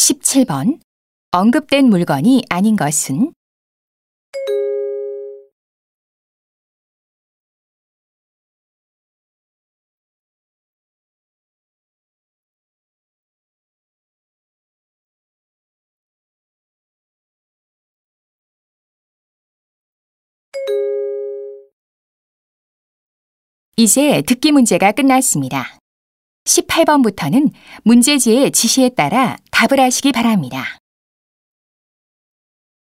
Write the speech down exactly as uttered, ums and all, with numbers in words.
십칠 번. 언급된 물건이 아닌 것은? 이제 듣기 문제가 끝났습니다. 십팔 번부터는 문제지의 지시에 따라 답을 하시기 바랍니다.